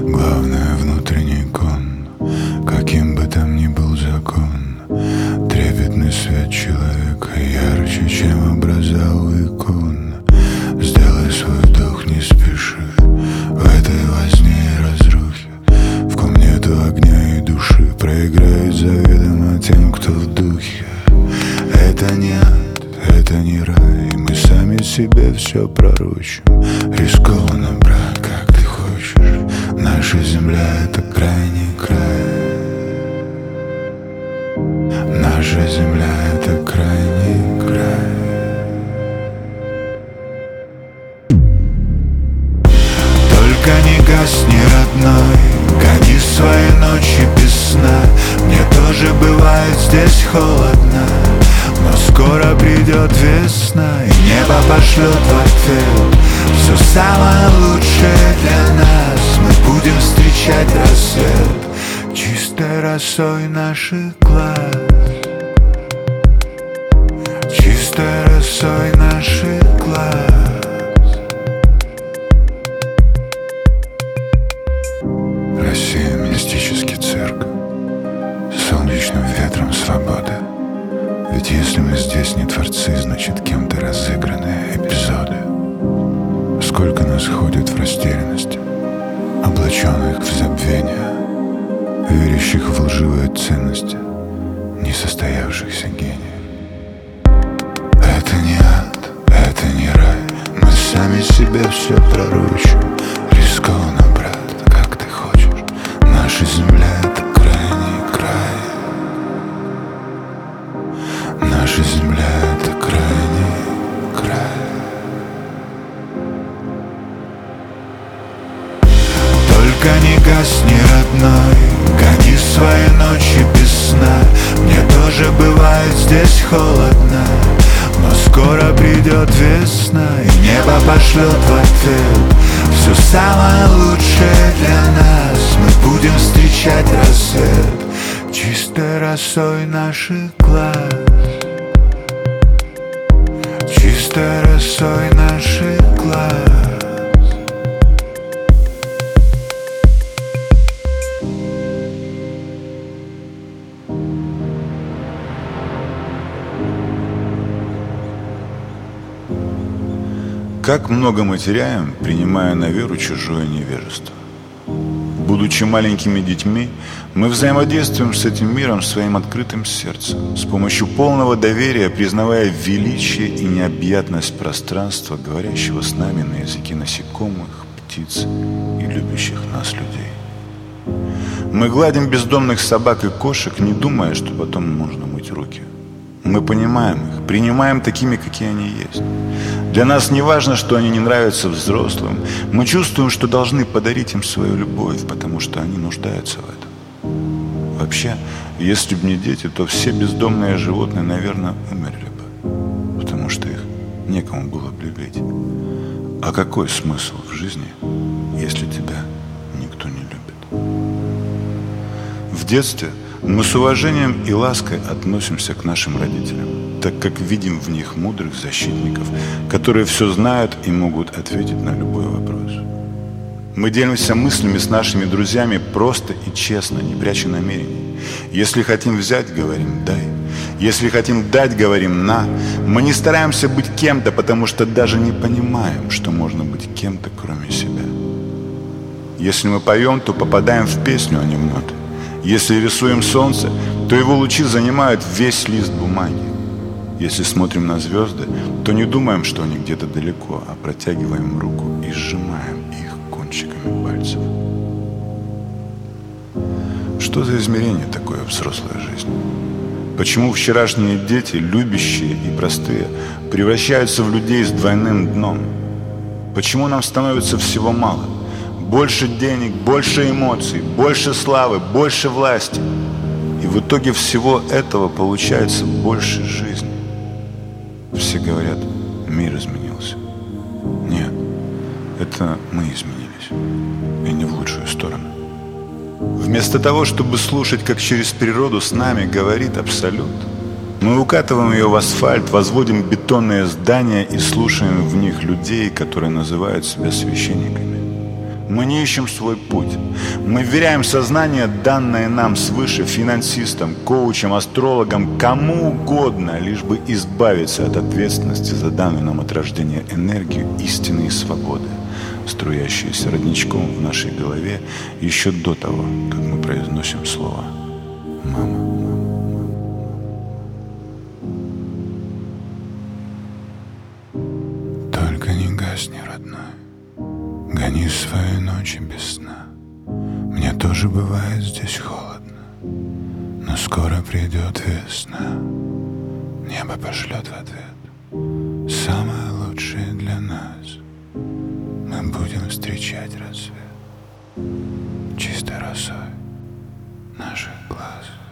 Главное внутренний кон, каким бы там ни был закон. Трепетный свет человека ярче, чем образа у икон. Сделай свой вдох, не спеши, в этой возне и разрухе. В ком нету огня и души, проиграет заведомо тем, кто в духе. Это не ад, это не рай, мы сами себе все пророчим. Рискованно, брат, как ты хочешь, наша земля — это крайний край. Наша земля — это крайний край. Только не гасни, родной, гони свои ночи без сна. Мне тоже бывает здесь холодно, но скоро придет весна, и небо пошлет в ответ все самое лучшее для нас. Мы будем встречать рассвет чистой росой наших глаз, чистой росой наших глаз. Россия — мистический цирк, солнечным ветром свободы. Ведь если мы здесь не творцы, значит кем-то разыгранные эпизоды. Сколько нас ходит в растерянности, облаченных в забвение, верящих в лживые ценности несостоявшихся гениев. Это не ад, это не рай, мы сами себе все пророчим. Рискованно, брат, как ты хочешь, наша земля — это крайний край. Наша земля — это крайний край. Только не гасни, родной, гони свои ночи без сна. Мне тоже бывает здесь холодно, но скоро придет весна, и небо пошлет в ответ все самое лучшее для нас. Мы будем встречать рассвет чистой росой наших глаз, чистой росой наших глаз. Как много мы теряем, принимая на веру чужое невежество. Будучи маленькими детьми, мы взаимодействуем с этим миром своим открытым сердцем, с помощью полного доверия, признавая величие и необъятность пространства, говорящего с нами на языке насекомых, птиц и любящих нас людей. Мы гладим бездомных собак и кошек, не думая, что потом можно мыть руки. Мы понимаем их, принимаем такими, какие они есть. Для нас не важно, что они не нравятся взрослым. Мы чувствуем, что должны подарить им свою любовь, потому что они нуждаются в этом. Вообще, если бы не дети, то все бездомные животные, наверное, умерли бы, потому что их некому было бы любить. А какой смысл в жизни, если тебя никто не любит? В детстве мы с уважением и лаской относимся к нашим родителям, так как видим в них мудрых защитников, которые все знают и могут ответить на любой вопрос. Мы делимся мыслями с нашими друзьями просто и честно, не пряча намерений. Если хотим взять, говорим «дай». Если хотим дать, говорим «на». Мы не стараемся быть кем-то, потому что даже не понимаем, что можно быть кем-то, кроме себя. Если мы поем, то попадаем в песню, а не в ноты. Если рисуем солнце, то его лучи занимают весь лист бумаги. Если смотрим на звезды, то не думаем, что они где-то далеко, а протягиваем руку и сжимаем их кончиками пальцев. Что за измерение такое взрослая жизнь? Почему вчерашние дети, любящие и простые, превращаются в людей с двойным дном? Почему нам становится всего мало? Больше денег, больше эмоций, больше славы, больше власти. И в итоге всего этого получается больше жизни. Все говорят, мир изменился. Нет, это мы изменились. И не в лучшую сторону. Вместо того, чтобы слушать, как через природу с нами говорит Абсолют, мы укатываем ее в асфальт, возводим бетонные здания и слушаем в них людей, которые называют себя священниками. Мы не ищем свой путь. Мы вверяем сознание, данное нам свыше, финансистам, коучам, астрологам, кому угодно, лишь бы избавиться от ответственности за данную нам от рождения энергию истины и свободы, струящиеся родничком в нашей голове еще до того, как мы произносим слово «мама». Только не гасни, родной, гони свои ночи без сна. Мне тоже бывает здесь холодно, но скоро придет весна. Небо пошлет в ответ самое лучшее для нас. Мы будем встречать рассвет чистой росой наших глаз.